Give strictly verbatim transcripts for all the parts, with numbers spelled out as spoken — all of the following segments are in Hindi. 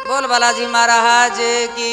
बोल बालाजी महाराज की।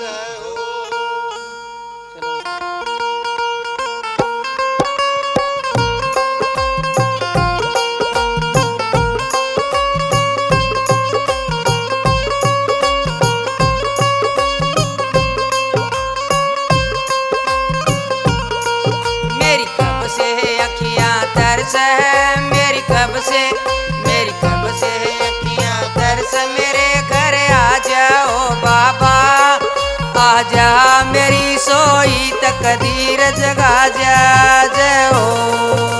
मेरी कब से अखियां तरस है, मेरी कब से मेरी कब से अखियां तरस, मेरे घर आ जाओ बाबा, आ जा मेरी सोई तकदीर जगा जा जय हो।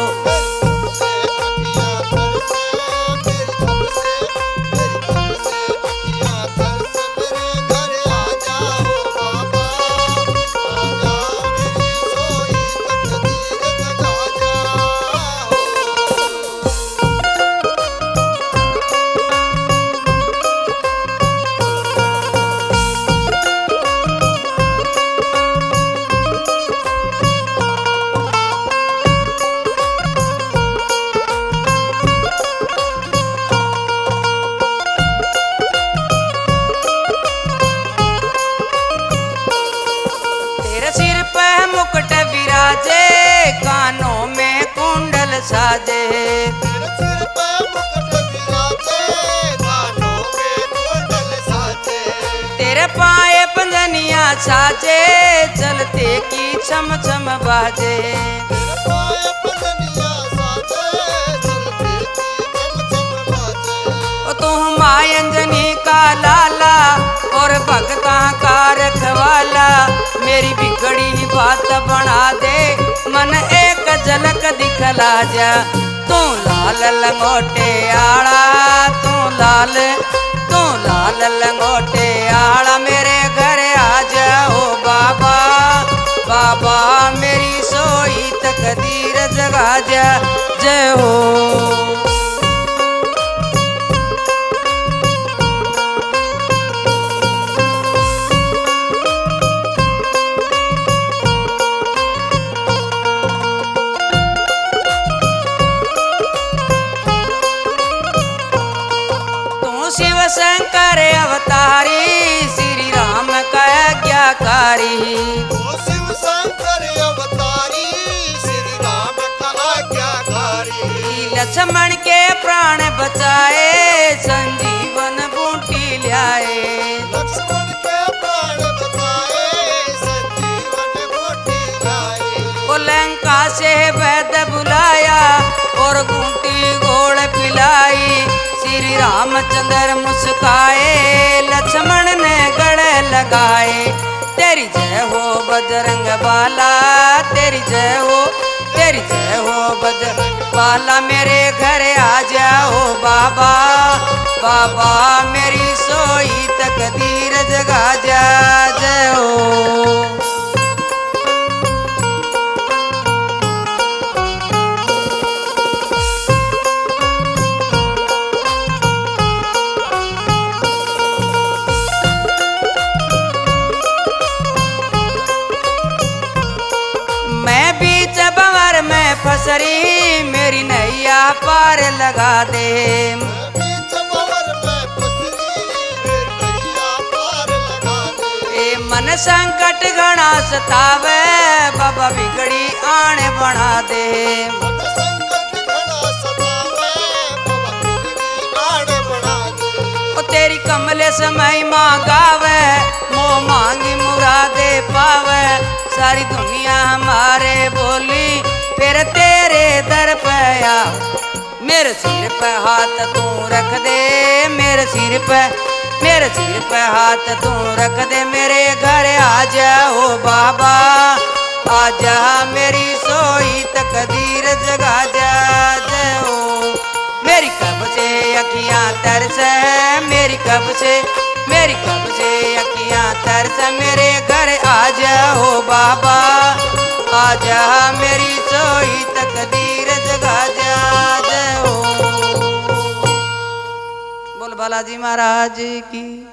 मुकुट विराजे कानों में कुंडल साजे, तेरे सिर पे मुकुट विराजे कानों में कुंडल साजे, तेरे पाए पंजनिया साजे चलते की छम छम बाजे, तेरे पाए पंजनिया साजे चलते की छम छम बाजे। ओ तू माय अंजनी का लाला और भगता का रखवाला, मेरी बिगड़ी बात बना दे मन एक झलक दिखला जा। तू लाल लंगोटे आड़ा, तू लाल तू लाल लंगोटे आड़ा, मेरे घर आ जाओ बाबा, बाबा मेरी सोई तकदीर जगा जा जय हो। शिव शंकर अवतारी श्री राम का आज्ञाकारी, ओ शिव शंकर अवतारी श्री राम का आज्ञाकारी, लक्ष्मण के प्राण बचाए संजीवन बूटी लाए, लक्ष्मण के प्राण बचाए संजीवन बूटी लाए। ओ लंका से वैद बुलाया और बूटी गोड़ पिलाई, श्री रामचंद्र मुस्काए लक्ष्मण ने गले लगाए। तेरी जय हो बजरंग बाला, तेरी जय हो तेरी जय हो बजरंग बाला, मेरे घर आ जाओ बाबा, बाबा मेरी सोई तकदीर जगा जा जय हो। फसरी मेरी नैया पार लगा दे, ए मन संकट घना सतावे बाबा बिगड़ी आने बना दे, ओ तेरी कमले समय मांगावे मोह मांगी मुरादे पावे, सारी दुनिया हमारे बोली फिर तेरे दर पे आ। मेरे सिर पे हाथ तू रख दे, मेरे सिर पे मेरे सिर पे हाथ तू रख दे, मेरे घर आ जाओ बाबा, आ जा मेरी सोई तकदीर जगा जा जय हो। मेरी कब से अखियां तरस है, मेरी कब से मेरी कब से अखियां तरस, मेरे घर आ जाओ बाबा, आ जा मेरी सोई तकदीर जगा जा जय हो। बोल बालाजी महाराज की।